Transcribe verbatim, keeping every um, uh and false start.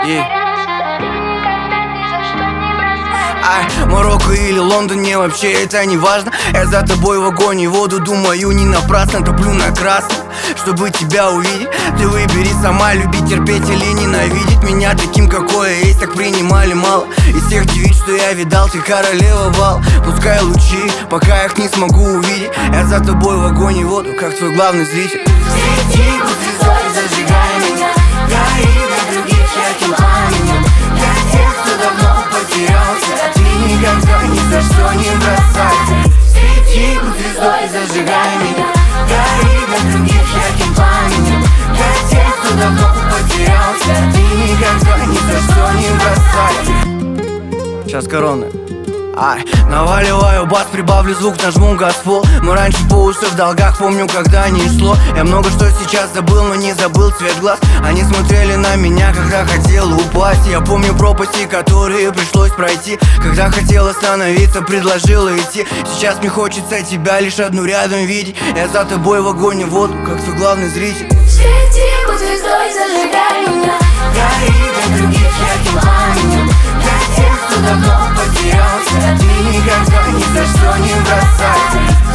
Ай, Марокко или Лондон, мне вообще это не важно. Я за тобой в огонь и воду, думаю, не напрасно. Топлю на красном, чтобы тебя увидеть. Ты выбери сама, любить, терпеть или ненавидеть меня таким, какое есть, так принимали мало. Из всех девиц, что я видал, ты королева бал. Пускай лучи, пока их не смогу увидеть. Я за тобой в огонь и воду, как твой главный зритель. Свети, будь звездой, зажигай меня. Гори для других ярким пламенем. Для тех, кто давно потерялся, ты никогда ни за что не бросай. Свети, будь звездой, зажигай меня. Гори для других ярким пламенем. Для тех, кто давно потерялся, ты никогда ни за что не бросай. Сейчас корона. Ай, наваливаю бас, прибавлю звук, нажму газпол. Мы раньше по уши в долгах, помню, когда не шло. Я много что сейчас забыл, но не забыл цвет глаз. Они смотрели на меня, когда хотел упасть. Я помню пропасти, которые пришлось пройти. Когда хотел остановиться, предложила идти. Сейчас мне хочется тебя лишь одну рядом видеть. Я за тобой в огонь и воду, как твой главный зритель. Свети, будь звездой, зажигай меня. Гори для других ярким пламенем. Для тех, кто давно потерялся, ты никогда ни за что не бросай.